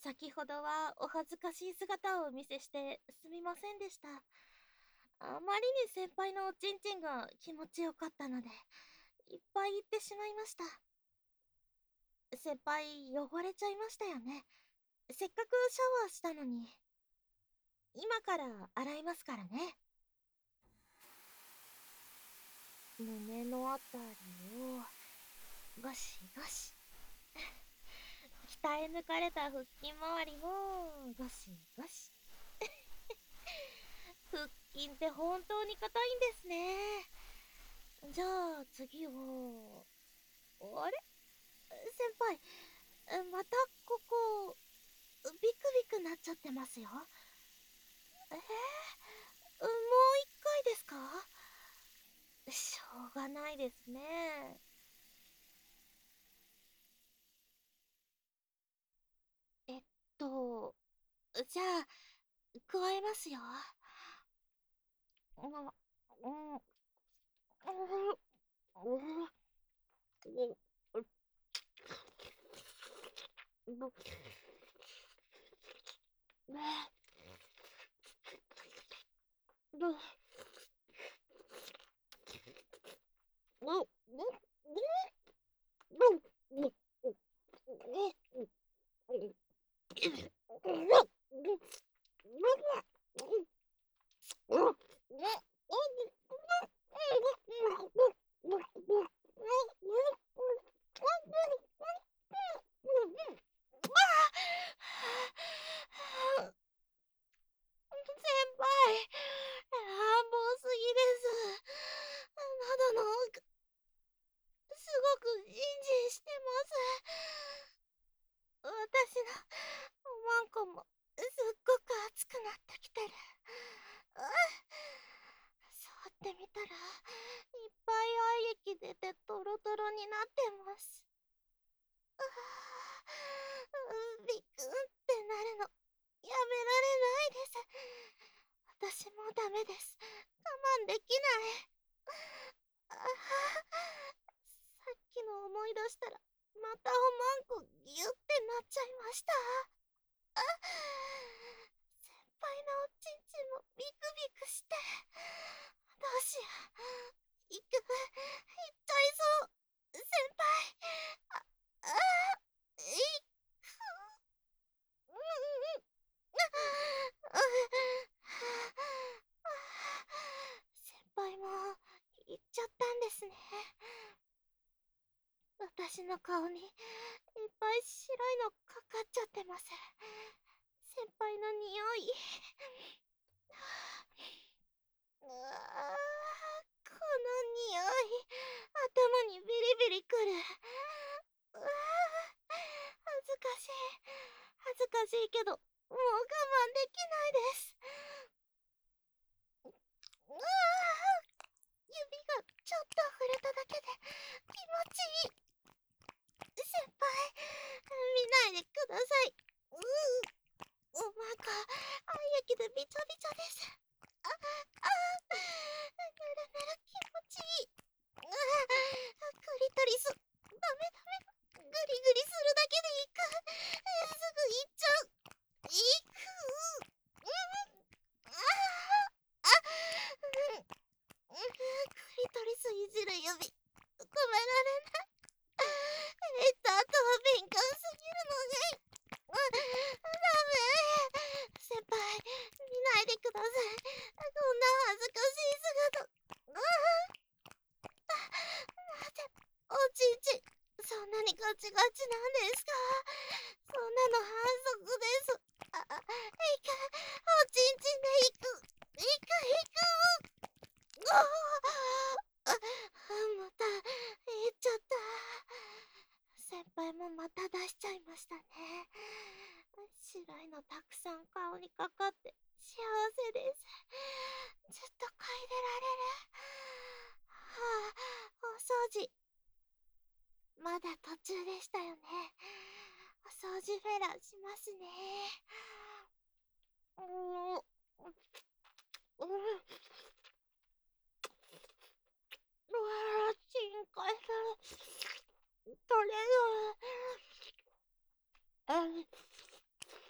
先ほどはお恥ずかしい姿をお見せしてすみませんでした。あまりに先輩のおちんちんが気持ちよかったので、いっぱい言ってしまいました。先輩、汚れちゃいましたよね。せっかくシャワーしたのに。今から洗いますからね。胸のあたりを、ゴシゴシ。鍛え抜かれた腹筋周りも、ゴシゴシ。腹筋って本当に硬いんですね。じゃあ次は、あれ先輩、またここ、ビクビクなっちゃってますよ。もう一回ですか？しょうがないですね。えっと、じゃあ、加えますよ。うん、うん、うん、先輩、乱暴すぎです。喉の奥、すごくジンジンしてます。私のおまんこもすっごく熱くなってきてる。触ってみたら、いっぱい愛液出てトロトロになってます。ビクンってなるの、やめられないです。私もダメです。我慢できない。さっきの思い出したら、またおまんこギュってなっちゃいました。先輩のおちんちんもビクビクして。どうしよう。いっちゃいそう。先輩。あ、いうんうん。先輩も行っちゃったんですね。私の顔にいっぱい白いのかかっちゃってます。先輩の匂い。うわこの匂い、頭にビリビリくる。うわ恥ずかしい。恥ずかしいけど、もう我慢できないです。うわ指がちょっと触れただけで気持ちいい。先輩、見ないでください。おまんこ、愛液でびちょびちょです。ぬるぬる気持ちいい。クリトリス、ダメダメ。グリグリするだけでいく。すぐ行っちゃう。いく。ああ、クリトリスいじる指、止められない。後は敏感すぎるのね。ダメ。先輩、見ないでください。こんな恥ずかしい姿。なぜ、おちんちん、そんなにガチガチなんですか？そんなの反則です。行く。おちんちんで行く。行く行く。また、言っちゃった。先輩もまた出しちゃいましたね。白いのたくさん顔にかかって幸せです。ずっと嗅いでられる。お掃除、まだ途中でしたよね。お掃除フェラしますね。うーん、うわ深海する。取れる。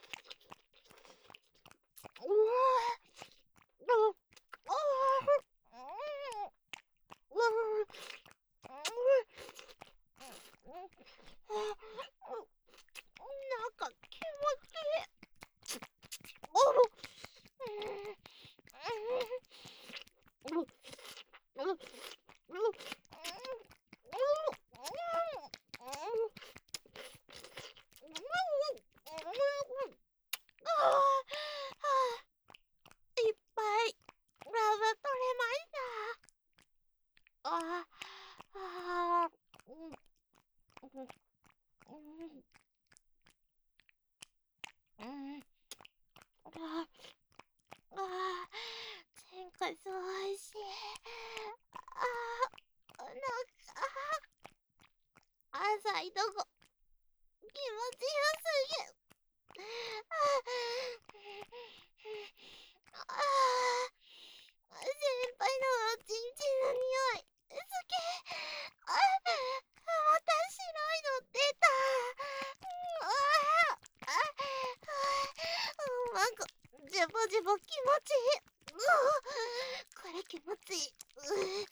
ジュボジュボ気持ちいい。これ気持ちいい。